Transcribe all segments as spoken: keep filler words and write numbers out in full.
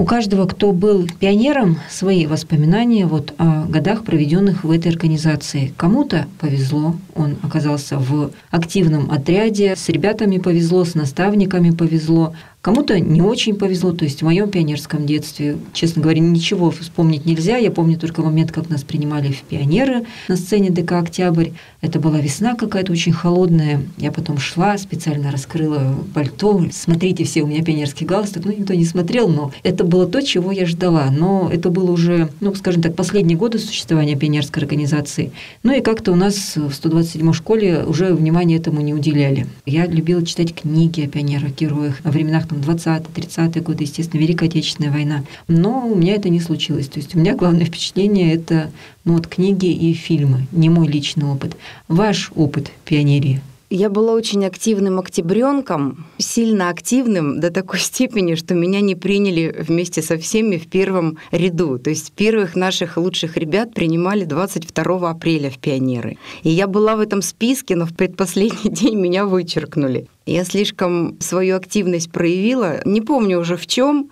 каждого, кто был пионером, свои воспоминания вот о годах, проведенных в этой организации. Кому-то повезло, он оказался в активном отряде, с ребятами повезло, с наставниками повезло. Кому-то не очень повезло, то есть в моем пионерском детстве, честно говоря, ничего вспомнить нельзя. Я помню только момент, как нас принимали в пионеры на сцене ДК «Октябрь». Это была весна какая-то очень холодная. Я потом шла, специально раскрыла пальто. Смотрите, все, у меня пионерский галстук. Ну, никто не смотрел, но это было то, чего я ждала. Но это было уже, ну, скажем так, последние годы существования пионерской организации. Ну и как-то у нас в сто двадцать седьмой школе уже внимания этому не уделяли. Я любила читать книги о пионерах, героях, о временах там двадцатые-тридцатые годы, естественно, Великая Отечественная война. Но у меня это не случилось. То есть у меня главное впечатление – это ну, вот, книги и фильмы, не мой личный опыт. Ваш опыт пионерии? Я была очень активным октябренком, сильно активным до такой степени, что меня не приняли вместе со всеми в первом ряду. То есть первых наших лучших ребят принимали двадцать второго апреля в пионеры. И я была в этом списке, но в предпоследний день меня вычеркнули. Я слишком свою активность проявила, не помню уже в чем,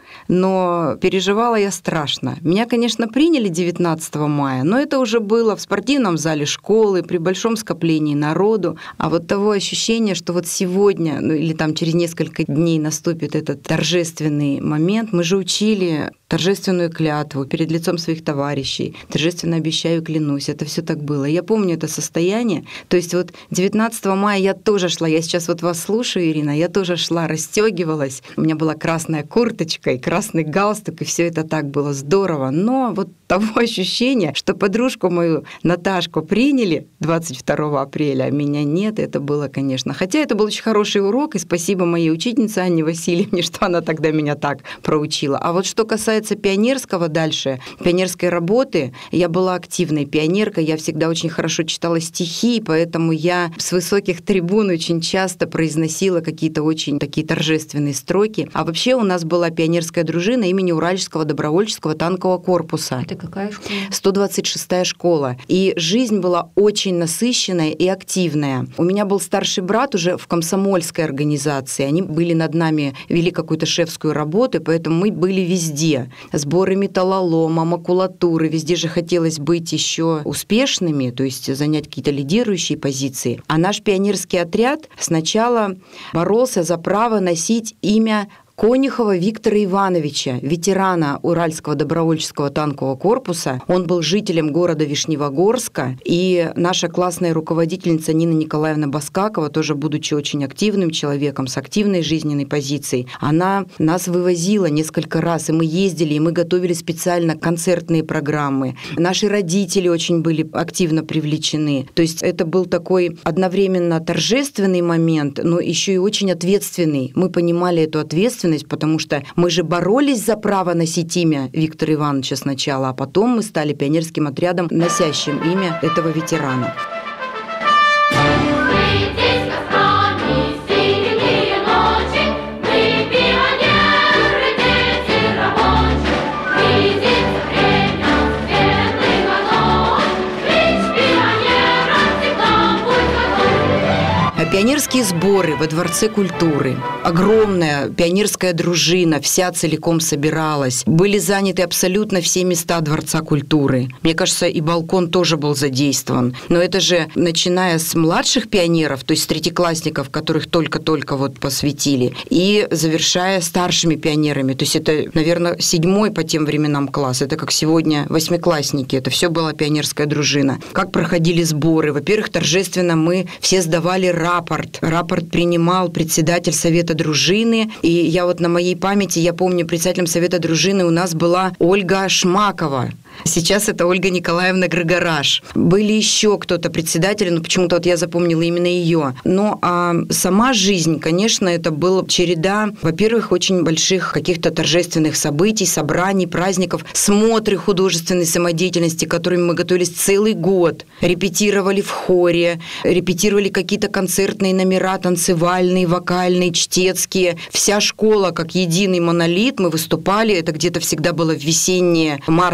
но переживала я страшно. Меня, конечно, приняли девятнадцатого мая, но это уже было в спортивном зале школы, при большом скоплении народу. А вот того ощущения, что вот сегодня, ну или там через несколько дней наступит этот торжественный момент, мы же учили торжественную клятву перед лицом своих товарищей, торжественно обещаю, клянусь, это все так было. Я помню это состояние. То есть вот девятнадцатого мая я тоже шла, я сейчас вот вас слушаю, Ирина, я тоже шла, расстегивалась, у меня была красная курточка и красный галстук, и все это так было здорово. Но вот того ощущения, что подружку мою Наташку приняли двадцать второго апреля, а меня нет, это было, конечно. Хотя это был очень хороший урок, и спасибо моей учительнице Анне Васильевне, что она тогда меня так проучила. А вот что касается пионерского дальше, пионерской работы, я была активной пионеркой, я всегда очень хорошо читала стихи, поэтому я с высоких трибун очень часто произносила какие-то очень такие торжественные строки. А вообще у нас была пионерская дружина имени Уральского добровольческого танкового корпуса. Это какая школа? сто двадцать шестая школа. И жизнь была очень насыщенная и активная. У меня был старший брат уже в комсомольской организации. Они были над нами, вели какую-то шефскую работу, поэтому мы были везде. Сборы металлолома, макулатуры. Везде же хотелось быть еще успешными, то есть занять какие-то лидирующие позиции. А наш пионерский отряд сначала боролся за право носить имя Конюхова Виктора Ивановича, ветерана Уральского добровольческого танкового корпуса. Он был жителем города Вишневогорска, и наша классная руководительница Нина Николаевна Баскакова, тоже будучи очень активным человеком, с активной жизненной позицией, она нас вывозила несколько раз, и мы ездили, и мы готовили специально концертные программы. Наши родители очень были активно привлечены. То есть это был такой одновременно торжественный момент, но еще и очень ответственный. Мы понимали эту ответственность, потому что мы же боролись за право носить имя Виктора Ивановича сначала, а потом мы стали пионерским отрядом, носящим имя этого ветерана. Пионерские сборы во Дворце культуры. Огромная пионерская дружина, вся целиком собиралась. Были заняты абсолютно все места Дворца культуры. Мне кажется, и балкон тоже был задействован. Но это же начиная с младших пионеров, то есть третьеклассников, которых только-только вот посвятили, и завершая старшими пионерами. То есть это, наверное, седьмой по тем временам класс. Это как сегодня восьмиклассники. Это все была пионерская дружина. Как проходили сборы? Во-первых, торжественно мы все сдавали рапорт. Рапорт принимал председатель совета дружины. И я вот на моей памяти, я помню, председателем совета дружины у нас была Ольга Шмакова. Сейчас это Ольга Николаевна Григораш. Были еще кто-то председатели, но почему-то вот я запомнила именно ее. Но а сама жизнь, конечно, это была череда, во-первых, очень больших каких-то торжественных событий, собраний, праздников, смотры художественной самодеятельности, к которым мы готовились целый год. Репетировали в хоре, репетировали какие-то концертные номера, танцевальные, вокальные, чтецкие. Вся школа, как единый монолит, мы выступали. Это где-то всегда было в весенние, мартовские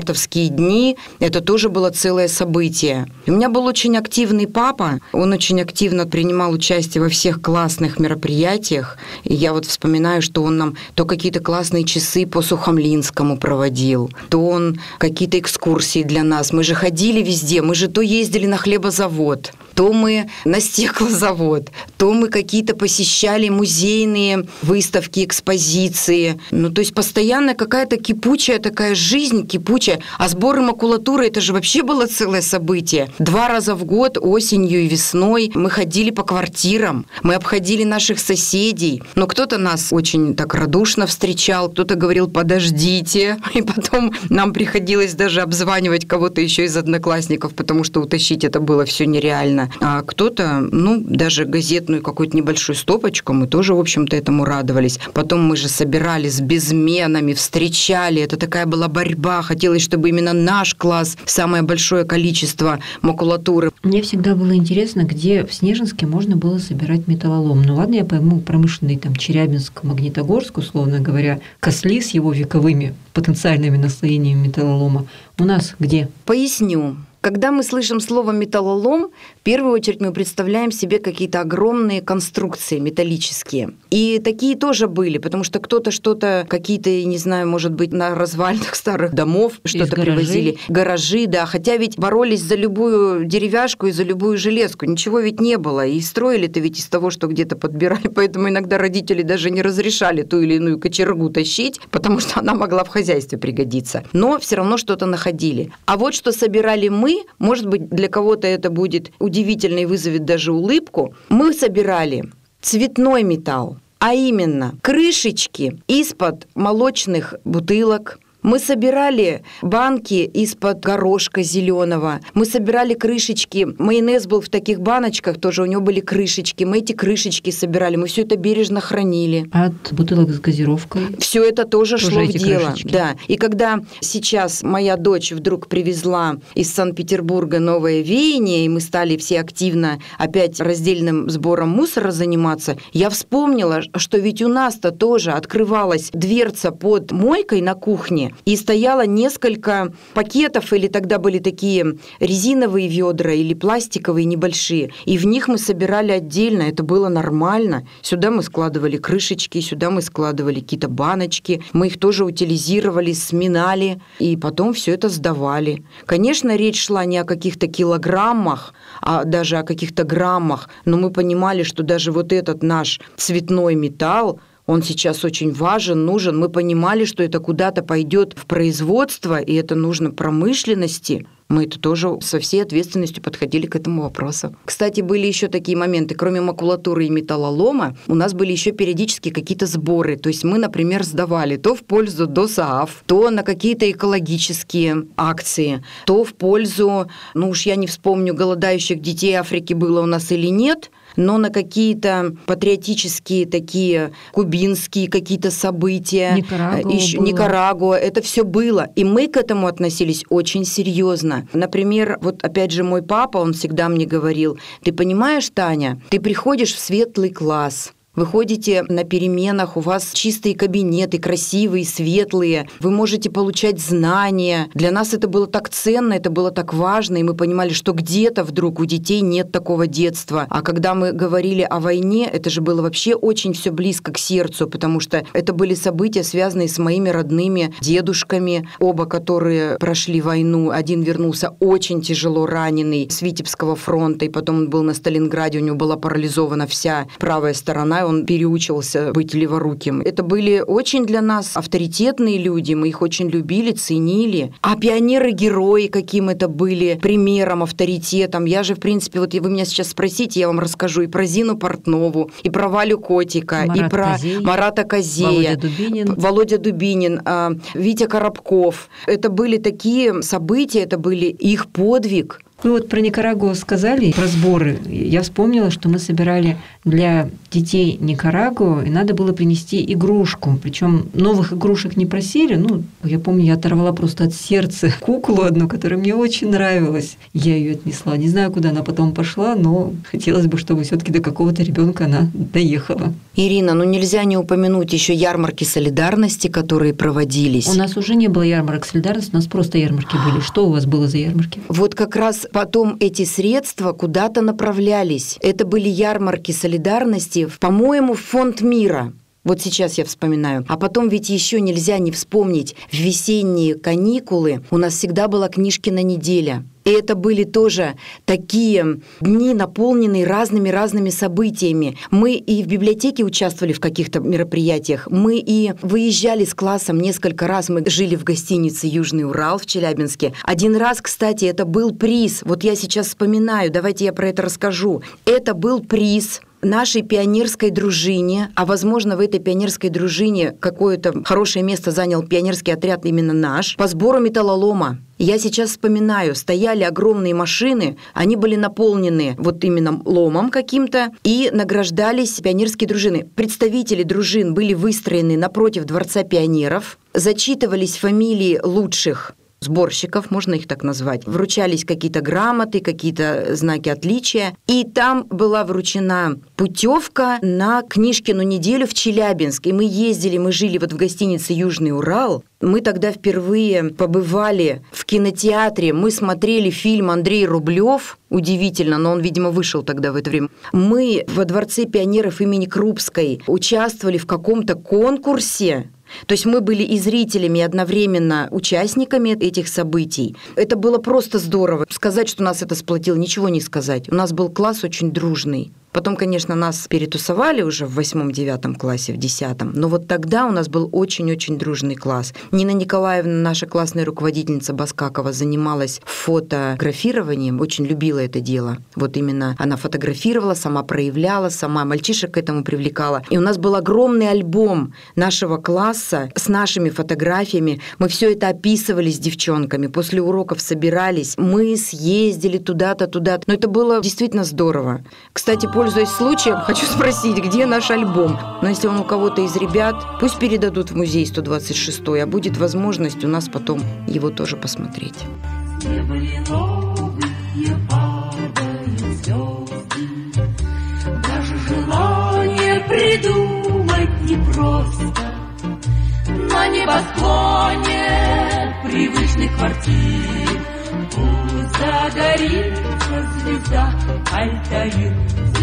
дни, это тоже было целое событие. У меня был очень активный папа, он очень активно принимал участие во всех классных мероприятиях, и я вот вспоминаю, что он нам то какие-то классные часы по Сухомлинскому проводил, то он какие-то экскурсии для нас. Мы же ходили везде, мы же то ездили на хлебозавод, то мы на стеклозавод, то мы какие-то посещали музейные выставки, экспозиции. Ну, то есть постоянно какая-то кипучая такая жизнь, кипучая. А сборы макулатуры – это же вообще было целое событие. Два раза в год, осенью и весной, мы ходили по квартирам, мы обходили наших соседей. Но кто-то нас очень так радушно встречал, кто-то говорил «подождите». И потом нам приходилось даже обзванивать кого-то еще из одноклассников, потому что утащить это было все нереально. А кто-то, ну, даже газетную какую-то небольшую стопочку, мы тоже, в общем-то, этому радовались. Потом мы же собирались с безменами, встречали, это такая была борьба, хотелось, чтобы именно наш класс, самое большое количество макулатуры. Мне всегда было интересно, где в Снежинске можно было собирать металлолом. Ну ладно, я пойму промышленный там Челябинск, Магнитогорск, условно говоря, Косли с его вековыми потенциальными наслоениями металлолома. У нас где? Поясню. Когда мы слышим слово «металлолом», в первую очередь мы представляем себе какие-то огромные конструкции металлические. И такие тоже были, потому что кто-то что-то, какие-то, не знаю, может быть, на развалинах старых домов что-то привозили. Гаражи, да. Хотя ведь боролись за любую деревяшку и за любую железку. Ничего ведь не было. И строили-то ведь из того, что где-то подбирали. Поэтому иногда родители даже не разрешали ту или иную кочергу тащить, потому что она могла в хозяйстве пригодиться. Но все равно что-то находили. А вот что собирали мы, может быть, для кого-то это будет удивительно и вызовет даже улыбку. Мы собирали цветной металл, а именно крышечки из-под молочных бутылок. Мы собирали банки из-под горошка зеленого. Мы собирали крышечки. Майонез был в таких баночках, тоже у него были крышечки. Мы эти крышечки собирали. Мы все это бережно хранили. От бутылок с газировкой? Все это тоже, тоже шло в дело. Крышечки. Да. И когда сейчас моя дочь вдруг привезла из Санкт-Петербурга новое веяние, и мы стали все активно опять раздельным сбором мусора заниматься, я вспомнила, что ведь у нас-то тоже открывалась дверца под мойкой на кухне, и стояло несколько пакетов, или тогда были такие резиновые ведра или пластиковые небольшие, и в них мы собирали отдельно, это было нормально. Сюда мы складывали крышечки, сюда мы складывали какие-то баночки, мы их тоже утилизировали, сминали, и потом все это сдавали. Конечно, речь шла не о каких-то килограммах, а даже о каких-то граммах, но мы понимали, что даже вот этот наш цветной металл, он сейчас очень важен, нужен. Мы понимали, что это куда-то пойдет в производство, и это нужно промышленности. Мы это тоже со всей ответственностью подходили к этому вопросу. Кстати, были еще такие моменты. Кроме макулатуры и металлолома, у нас были еще периодически какие-то сборы. То есть мы, например, сдавали то в пользу ДОСААФ, то на какие-то экологические акции, то в пользу, ну уж я не вспомню, голодающих детей Африки было у нас или нет, но на какие-то патриотические такие кубинские какие-то события, Никарагуа, еще, Никарагуа, это все было. И мы к этому относились очень серьезно. Например, вот опять же мой папа, он всегда мне говорил: ты понимаешь, Таня, ты приходишь в светлый класс, вы ходите на переменах, у вас чистые кабинеты, красивые, светлые, вы можете получать знания. Для нас это было так ценно, это было так важно, и мы понимали, что где-то вдруг у детей нет такого детства. А когда мы говорили о войне, это же было вообще очень все близко к сердцу, потому что это были события, связанные с моими родными дедушками, оба которые прошли войну. Один вернулся очень тяжело раненый с Витебского фронта, и потом он был на Сталинграде, у него была парализована вся правая сторона, он переучивался быть леворуким. Это были очень для нас авторитетные люди, мы их очень любили, ценили. А пионеры-герои, каким это были примером, авторитетом. Я же, в принципе, вот вы меня сейчас спросите, я вам расскажу и про Зину Портнову, и про Валю Котика, Марат и про Козей, Марата Козея, Володя Дубинин, Володя Дубинин, Витя Коробков. Это были такие события, это были их подвиг. Вы вот про Никарагуа сказали, про сборы. Я вспомнила, что мы собирали для детей Никарагуа, и надо было принести игрушку. Причем новых игрушек не просили. Ну, я помню, я оторвала просто от сердца куклу одну, которая мне очень нравилась. Я ее отнесла. Не знаю, куда она потом пошла, но хотелось бы, чтобы все-таки до какого-то ребенка она доехала. Ирина, ну нельзя не упомянуть еще ярмарки солидарности, которые проводились. У нас уже не было ярмарок солидарности, у нас просто ярмарки были. Что у вас было за ярмарки? Вот как раз потом эти средства куда-то направлялись. Это были ярмарки солидарности, по-моему, в Фонд мира. Вот сейчас я вспоминаю. А потом ведь еще нельзя не вспомнить, в весенние каникулы у нас всегда была Книжкина неделя. И это были тоже такие дни, наполненные разными-разными событиями. Мы и в библиотеке участвовали в каких-то мероприятиях, мы и выезжали с классом несколько раз. Мы жили в гостинице «Южный Урал» в Челябинске. Один раз, кстати, это был приз. Вот я сейчас вспоминаю, давайте я про это расскажу. Это был приз нашей пионерской дружине, а, возможно, в этой пионерской дружине какое-то хорошее место занял пионерский отряд именно наш, по сбору металлолома. Я сейчас вспоминаю, стояли огромные машины, они были наполнены вот именно ломом каким-то, и награждались пионерские дружины. Представители дружин были выстроены напротив Дворца пионеров, зачитывались фамилии лучших сборщиков, можно их так назвать. Вручались какие-то грамоты, какие-то знаки отличия. И там была вручена путевка на Книжкину неделю в Челябинск. И мы ездили, мы жили вот в гостинице «Южный Урал». Мы тогда впервые побывали в кинотеатре. Мы смотрели фильм «Андрей Рублев». Удивительно, но он, видимо, вышел тогда в это время. Мы во Дворце пионеров имени Крупской участвовали в каком-то конкурсе. То есть мы были и зрителями, и одновременно участниками этих событий. Это было просто здорово. Сказать, что нас это сплотило, ничего не сказать. У нас был класс очень дружный. Потом, конечно, нас перетусовали уже в восьмом-девятом классе, в десятом. Но вот тогда у нас был очень-очень дружный класс. Нина Николаевна, наша классная руководительница Баскакова, занималась фотографированием, очень любила это дело. Вот именно она фотографировала, сама проявляла, сама мальчишек к этому привлекала. И у нас был огромный альбом нашего класса с нашими фотографиями. Мы все это описывали с девчонками. После уроков собирались. Мы съездили туда-то, туда-то. Но это было действительно здорово. Кстати, пользуясь случаем, хочу спросить, где наш альбом? Но если он у кого-то из ребят, пусть передадут в музей сто двадцать шестой, а будет возможность у нас потом его тоже посмотреть. Даже желание придумать непросто. На небосклоне привычных квартир пусть загорится звезда, Альтаир,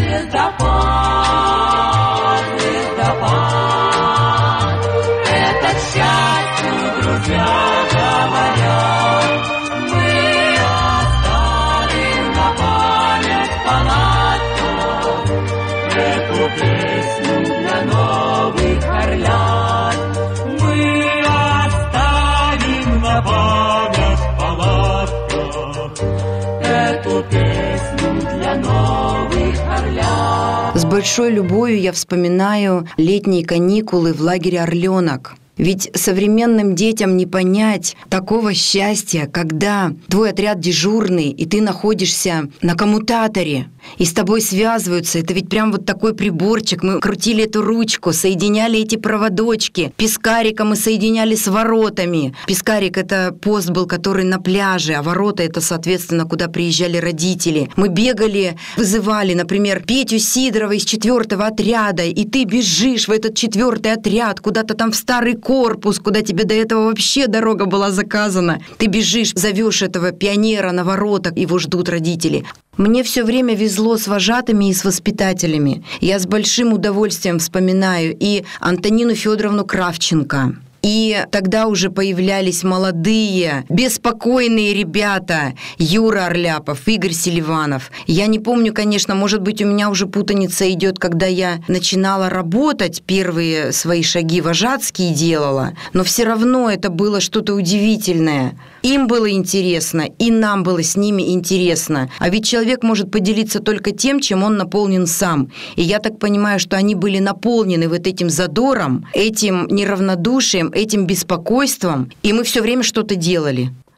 звездопад, звездопад. Это счастье, друзья говорят, мы оставим на память палатку, эту песню для новых орлят. Мы оставим на память палатку, эту песню для новых орлят. С большой любовью я вспоминаю летние каникулы в лагере «Орленок». Ведь современным детям не понять такого счастья, когда твой отряд дежурный, и ты находишься на коммутаторе, и с тобой связываются. Это ведь прям вот такой приборчик. Мы крутили эту ручку, соединяли эти проводочки. Пескарика мы соединяли с воротами. Пескарик — это пост был, который на пляже, а ворота — это, соответственно, куда приезжали родители. Мы бегали, вызывали, например, Петю Сидорова из четвертого отряда, и ты бежишь в этот четвертый отряд, куда-то там в старый корпус, куда тебе до этого вообще дорога была заказана. Ты бежишь, зовешь этого пионера на ворота, его ждут родители. Мне все время везло с вожатыми и с воспитателями. Я с большим удовольствием вспоминаю и Антонину Федоровну Кравченко. И тогда уже появлялись молодые, беспокойные ребята. Юра Орляпов, Игорь Селиванов. Я не помню, конечно, может быть, у меня уже путаница идет, когда я начинала работать, первые свои шаги вожатские делала, но все равно это было что-то удивительное. Им было интересно, и нам было с ними интересно. А ведь человек может поделиться только тем, чем он наполнен сам. И я так понимаю, что они были наполнены вот этим задором, этим неравнодушием, этим беспокойством, и мы все время что-то делали.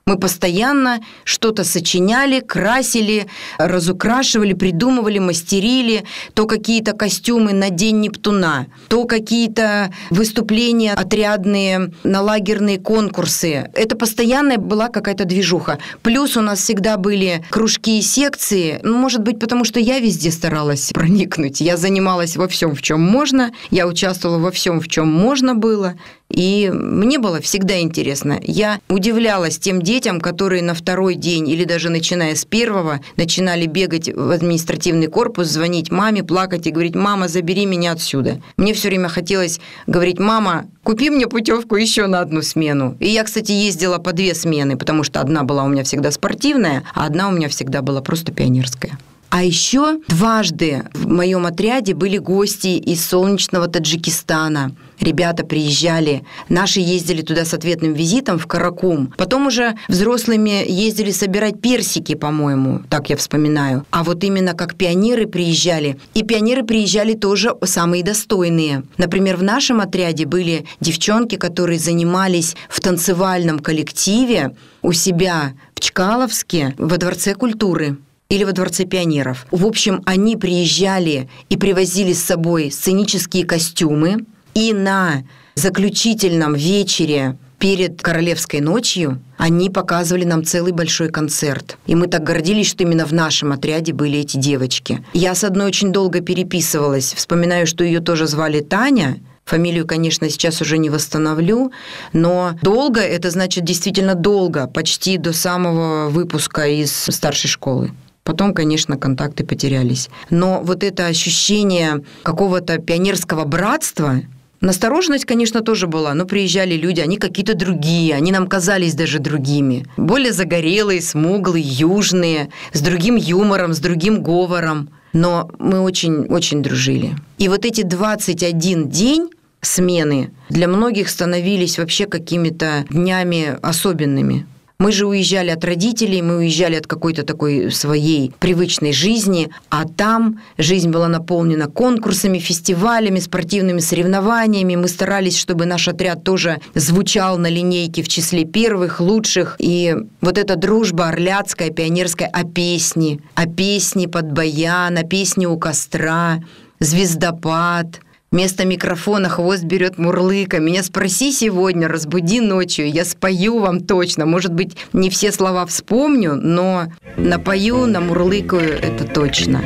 Мы постоянно что-то сочиняли, красили, разукрашивали, придумывали, мастерили. То какие-то костюмы на День Нептуна, то какие-то выступления отрядные на лагерные конкурсы. Это постоянная была какая-то движуха. Плюс у нас всегда были кружки и секции. Ну, может быть, потому что я везде старалась проникнуть. Я занималась во всем, в чем можно. Я участвовала во всем, в чем можно было. И мне было всегда интересно. Я удивлялась тем детям, которые на второй день или даже начиная с первого начинали бегать в административный корпус, звонить маме, плакать и говорить: «Мама, забери меня отсюда». Мне все время хотелось говорить: «Мама, купи мне путевку еще на одну смену». И я, кстати, ездила по две смены, потому что одна была у меня всегда спортивная, а одна у меня всегда была просто пионерская. А еще дважды в моем отряде были гости из солнечного Таджикистана. Ребята приезжали, наши ездили туда с ответным визитом в Каракум. Потом уже взрослыми ездили собирать персики, по-моему, так я вспоминаю. А вот именно как пионеры приезжали. И пионеры приезжали тоже самые достойные. Например, в нашем отряде были девчонки, которые занимались в танцевальном коллективе у себя в Чкаловске во Дворце культуры. Или во Дворце пионеров. В общем, они приезжали и привозили с собой сценические костюмы, и на заключительном вечере перед Королевской ночью они показывали нам целый большой концерт. И мы так гордились, что именно в нашем отряде были эти девочки. Я с одной очень долго переписывалась. Вспоминаю, что ее тоже звали Таня. Фамилию, конечно, сейчас уже не восстановлю, но долго – это значит действительно долго, почти до самого выпуска из старшей школы. Потом, конечно, контакты потерялись. Но вот это ощущение какого-то пионерского братства, настороженность, конечно, тоже была, но приезжали люди, они какие-то другие, они нам казались даже другими. Более загорелые, смуглые, южные, с другим юмором, с другим говором. Но мы очень-очень дружили. И вот эти двадцать один день смены для многих становились вообще какими-то днями особенными. Мы же уезжали от родителей, мы уезжали от какой-то такой своей привычной жизни, а там жизнь была наполнена конкурсами, фестивалями, спортивными соревнованиями. Мы старались, чтобы наш отряд тоже звучал на линейке в числе первых, лучших. И вот эта дружба орляцкая, пионерская, о песни, о песни под баян, о песни у костра, звездопад. Вместо микрофона хвост берет мурлыка. Меня спроси сегодня, разбуди ночью, я спою вам точно. Может быть, не все слова вспомню, но напою, намурлыкаю это точно.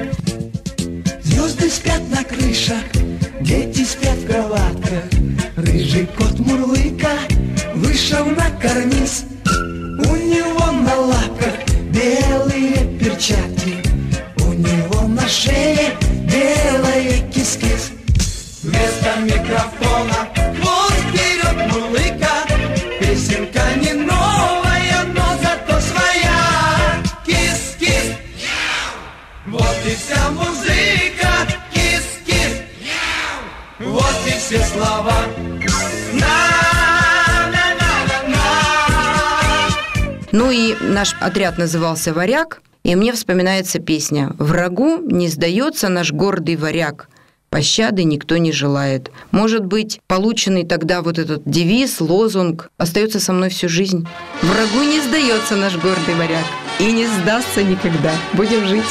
Звезды спят на крышах, дети спят в кроватках. Рыжий кот мурлыка вышел на карниз. У него на лапках белые перчатки, у него на шее белая кис-кис. Вместо микрофона хвост вперед мурлыка. Песенка не новая, но зато своя. Кис-кис, вот и вся музыка. Кис-кис, вот и все слова. Ну и наш отряд назывался «Варяг», и мне вспоминается песня: «Врагу не сдается наш гордый варяг, пощады никто не желает». Может быть, полученный тогда вот этот девиз, лозунг остается со мной всю жизнь. Врагу не сдается наш гордый варяг и не сдастся никогда. Будем жить.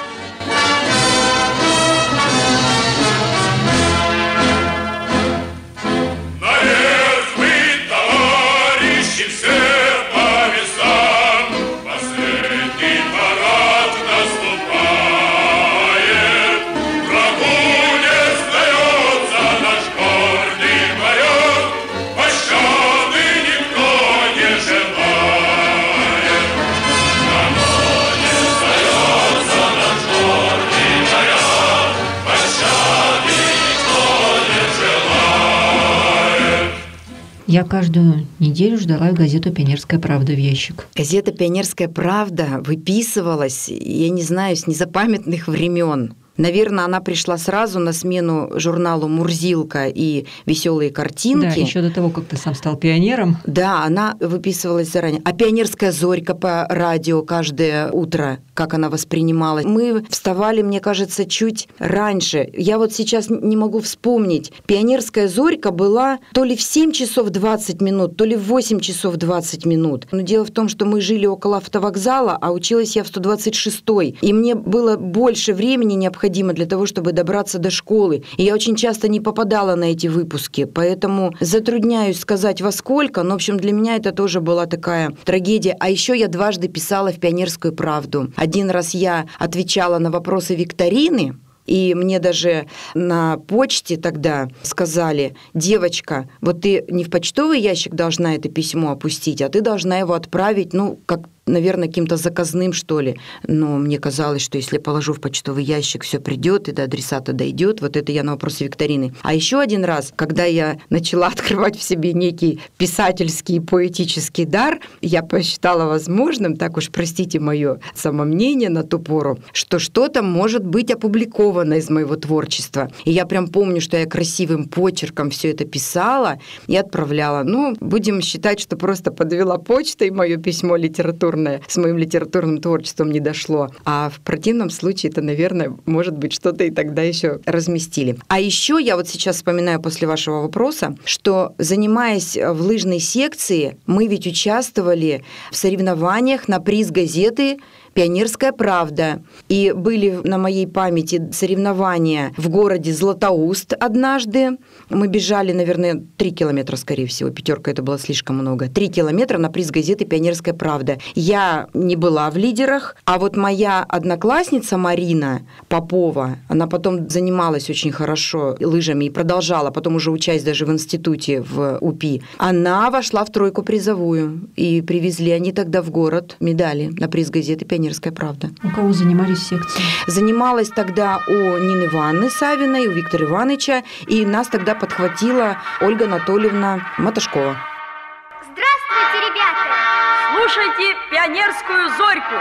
Я каждую неделю ждала газету «Пионерская правда» в ящик. Газета «Пионерская правда» выписывалась, я не знаю, с незапамятных времен. Наверное, она пришла сразу на смену журналу «Мурзилка» и «Веселые картинки». Да, еще до того, как ты сам стал пионером. Да, она выписывалась заранее. А «Пионерская зорька» по радио каждое утро, как она воспринималась. Мы вставали, мне кажется, чуть раньше. Я вот сейчас не могу вспомнить. «Пионерская зорька» была то ли в семь часов двадцать минут, то ли в восемь часов двадцать минут. Но дело в том, что мы жили около автовокзала, а училась я в сто двадцать шестой. И мне было больше времени необходимо для того, чтобы добраться до школы. И я очень часто не попадала на эти выпуски, поэтому затрудняюсь сказать во сколько, но, в общем, для меня это тоже была такая трагедия. А еще я дважды писала в «Пионерскую правду». Один раз я отвечала на вопросы викторины, и мне даже на почте тогда сказали: девочка, вот ты не в почтовый ящик должна это письмо опустить, а ты должна его отправить, ну, как, наверное, каким-то заказным, что ли. Но мне казалось, что если я положу в почтовый ящик, все придет и до адресата дойдет. Вот это я на вопросы викторины. А еще один раз, когда я начала открывать в себе некий писательский и поэтический дар, я посчитала возможным, так уж простите мое самомнение на ту пору, что что-то может быть опубликовано из моего творчества. И я прям помню, что я красивым почерком все это писала и отправляла. Ну, будем считать, что просто подвела почта, и мое письмо литературное с моим литературным творчеством не дошло. А в противном случае это, наверное, может быть, что-то и тогда еще разместили. А еще я вот сейчас вспоминаю после вашего вопроса, что, занимаясь в лыжной секции, мы ведь участвовали в соревнованиях на приз газеты «Пионерская правда». И были на моей памяти соревнования в городе Златоуст однажды. Мы бежали, наверное, три километра, скорее всего. Пятерка это было слишком много. Три километра на приз газеты «Пионерская правда». Я не была в лидерах, а вот моя одноклассница Марина Попова, она потом занималась очень хорошо лыжами и продолжала, потом уже учась даже в институте в УПИ. Она вошла в тройку призовую. И привезли они тогда в город медали на приз газеты «Пионерская «Пионерская правда». У кого занимались секции? Занималась тогда у Нины Ивановны Савиной, у Виктора Ивановича, и нас тогда подхватила Ольга Анатольевна Маташкова. Здравствуйте, ребята! Слушайте «Пионерскую зорьку».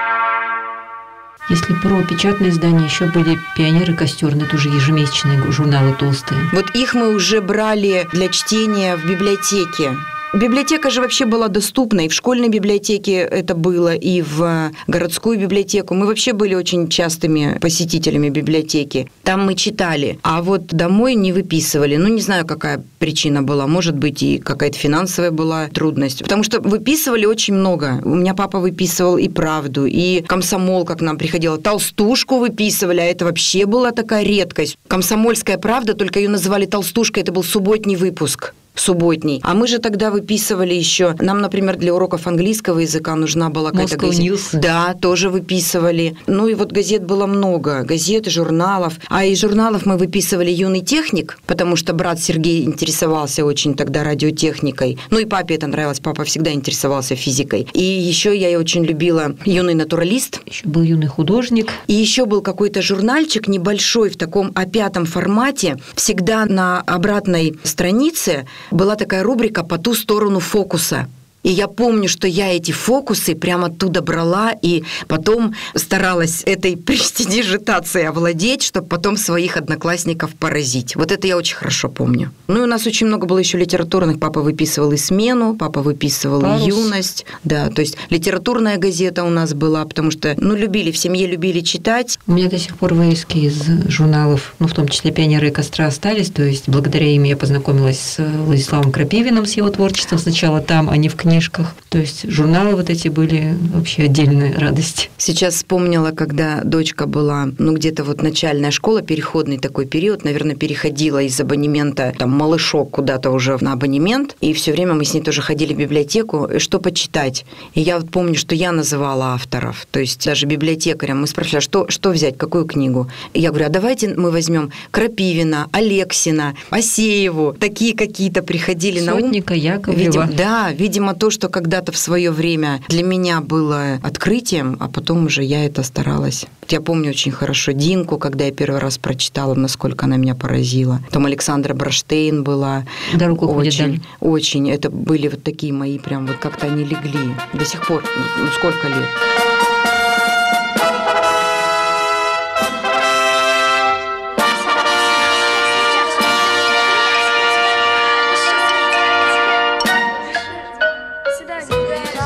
Если про печатные издания, еще были «Пионеры костерные», тоже ежемесячные журналы толстые. Вот их мы уже брали для чтения в библиотеке. Библиотека же вообще была доступна, и в школьной библиотеке это было, и в городскую библиотеку. Мы вообще были очень частыми посетителями библиотеки. Там мы читали, а вот домой не выписывали. Ну, не знаю, какая причина была. Может быть, и какая-то финансовая была трудность. Потому что выписывали очень много. У меня папа выписывал и «Правду», и «Комсомол», как нам приходило. «Толстушку» выписывали, а это вообще была такая редкость. «Комсомольская правда», только ее называли «Толстушкой», это был субботний выпуск. Субботний. А мы же тогда выписывали еще. Нам, например, для уроков английского языка нужна была какая-то газета. Ньюс. Да, тоже выписывали. Ну и вот газет было много. Газет, журналов. А из журналов мы выписывали «Юный техник», потому что брат Сергей интересовался очень тогда радиотехникой. Ну и папе это нравилось. Папа всегда интересовался физикой. И еще я очень любила «Юный натуралист». Еще был «Юный художник». И еще был какой-то журнальчик небольшой в таком а пятом формате. Всегда на обратной странице была такая рубрика «По ту сторону фокуса». И я помню, что я эти фокусы прямо оттуда брала и потом старалась этой престидижитацией овладеть, чтобы потом своих одноклассников поразить. Вот это я очень хорошо помню. Ну и у нас очень много было еще литературных. Папа выписывал и «Смену», папа выписывал и «Юность». Да, то есть литературная газета у нас была, потому что, ну, любили, в семье любили читать. У меня до сих пор вырезки из журналов, ну, в том числе «Пионеры и костра» остались, то есть благодаря им я познакомилась с Владиславом Крапивиным, с его творчеством сначала там, а не в книжках. То есть журналы вот эти были вообще отдельная радость. Сейчас вспомнила, когда дочка была, ну, где-то вот начальная школа, переходный такой период, наверное, переходила из абонемента, там, малышок куда-то уже на абонемент, и все время мы с ней тоже ходили в библиотеку, что почитать. И я вот помню, что я называла авторов, то есть даже библиотекарям мы спрашивали, что, что взять, какую книгу. И я говорю, а давайте мы возьмем Крапивина, Алексина, Асееву, такие какие-то приходили на ум. Сотника, Яковлева. Видимо, да, видимо, то, что когда-то в свое время для меня было открытием, а потом уже я это старалась. Я помню очень хорошо Динку, когда я первый раз прочитала, насколько она меня поразила. Там Александра Браштейн была. Дорогу очень, очень. Это были вот такие мои, прям вот как-то они легли. До сих пор, ну, сколько лет.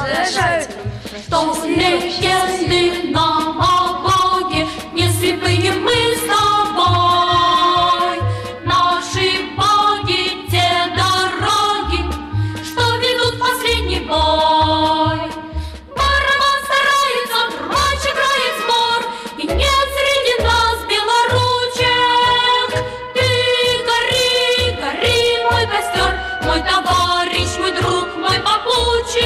продолжать. Что легенды нам о Боге, если бы мы с тобой. Наши боги, те дороги, что ведут в последний бой. Барабан старается, трубач играет сбор, и нет среди нас белоручек. Ты гори, гори, мой костер, мой товарищ, мой друг, мой попутчик.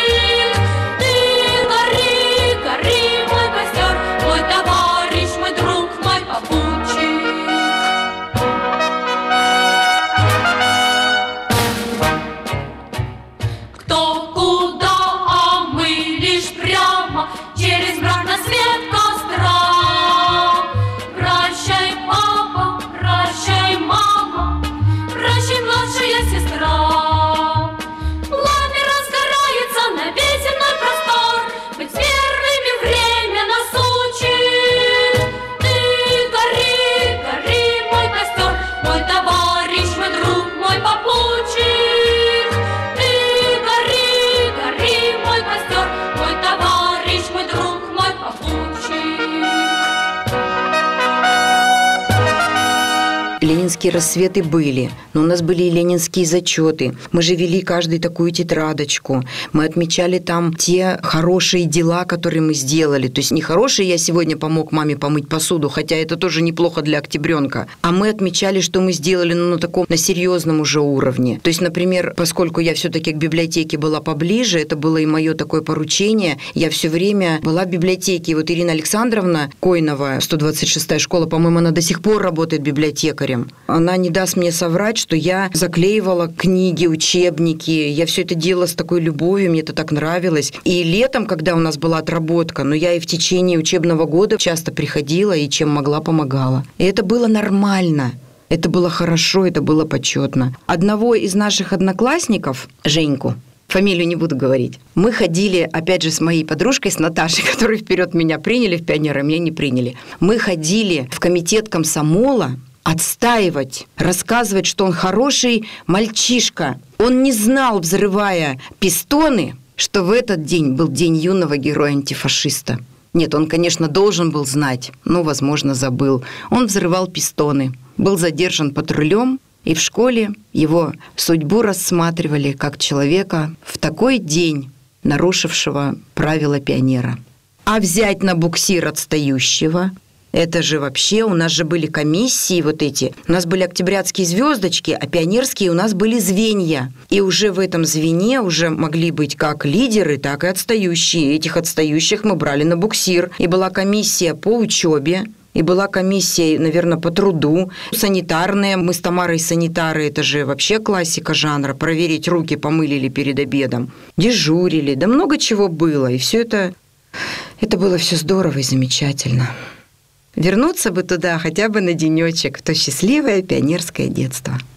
Ты гори, гори, мой костер, мой товарищ, мой друг, мой попутчик. Кто куда, а мы лишь прямо через мрак на свет костра. Прощай, папа, прощай, мама, прощай, младшая сестра. Пламя разгорается на весь земной простор, быть верными время нас учит. Ты гори, гори, мой костер, мой товарищ, мой друг, мой попутчик. Ты гори, гори, мой костер, мой товарищ, мой друг, мой попутчик. Ленинские рассветы были, но у нас были и ленинские зачеты. Мы же вели каждый такую тетрадочку. Мы отмечали там те хорошие дела, которые мы сделали. То есть не хорошие, я сегодня помог маме помыть посуду, хотя это тоже неплохо для октябренка. А мы отмечали, что мы сделали ну, на таком, на серьезном уже уровне. То есть, например, поскольку я все-таки к библиотеке была поближе, это было и мое такое поручение, я все время была в библиотеке. И вот Ирина Александровна Койнова, сто двадцать шестая школа, по-моему, она до сих пор работает библиотекарем. Она не даст мне соврать, что я заклеивала книги, учебники. Я все это делала с такой любовью, мне это так нравилось. И летом, когда у нас была отработка, но я и в течение учебного года часто приходила и чем могла, помогала. И это было нормально. Это было хорошо, это было почетно. Одного из наших одноклассников, Женьку, фамилию не буду говорить, мы ходили, опять же, с моей подружкой, с Наташей, которую вперед меня приняли в пионеры, меня не приняли. Мы ходили в комитет комсомола отстаивать, рассказывать, что он хороший мальчишка. Он не знал, взрывая пистоны, что в этот день был день юного героя-антифашиста. Нет, он, конечно, должен был знать, но, возможно, забыл. Он взрывал пистоны, был задержан патрулем, и в школе его судьбу рассматривали как человека в такой день, нарушившего правила пионера. А взять на буксир отстающего – это же вообще, у нас же были комиссии вот эти. У нас были октябрятские звездочки, а пионерские у нас были звенья. И уже в этом звене уже могли быть как лидеры, так и отстающие. Этих отстающих мы брали на буксир. И была комиссия по учебе, и была комиссия, наверное, по труду. Санитарные, мы с Тамарой санитары, это же вообще классика жанра. Проверить, руки помыли ли перед обедом. Дежурили, да много чего было. И все это, это было все здорово и замечательно. Вернуться бы туда хотя бы на денечек, в то счастливое пионерское детство.